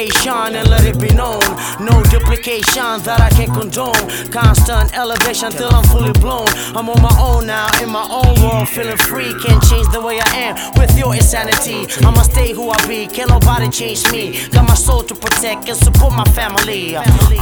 creation and let it be known. No duplication that I can't condone. Constant elevation till I'm fully blown. I'm on my own now, in my own world, feeling free. Can't change the way I am with your insanity. I'ma stay who I be, can't nobody change me. Got my soul to protect and support my family.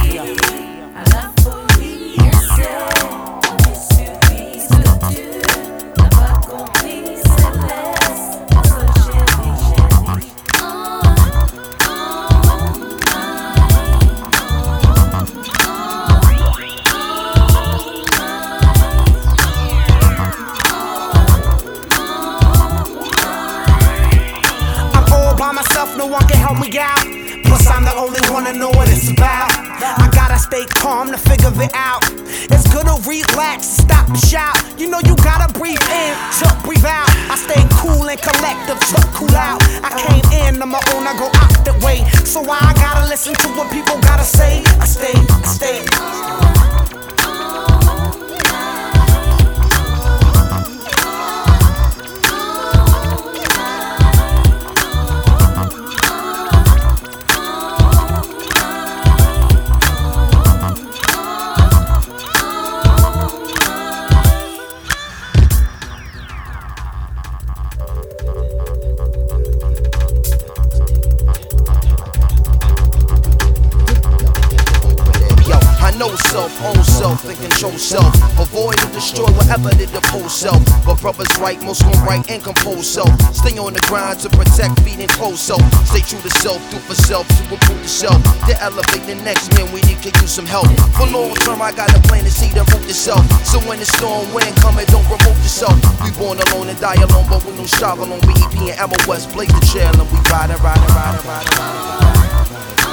No one can help me out. Plus I'm the only one to know what it's about. I gotta stay calm to figure it out. It's good to relax, stop and shout. You know you gotta breathe in to breathe out. I stay cool and collective to cool out. I came in on my own, I go out that way. So why I gotta listen to what people gotta say? I stay. Know self, own self, and control self. Avoid and destroy whatever did oppose self. But brothers right, most gon' write and compose self. Stay on the grind to protect, feed, and close self. Stay true to self, do for self, to improve the self. To elevate the next man, we need to use some help. For long term, I got a plan to see the root yourself. So when the storm wind come, don't remove yourself. We born alone and die alone, but we don't strive alone. We EP and MOS, blaze the trail and we ride.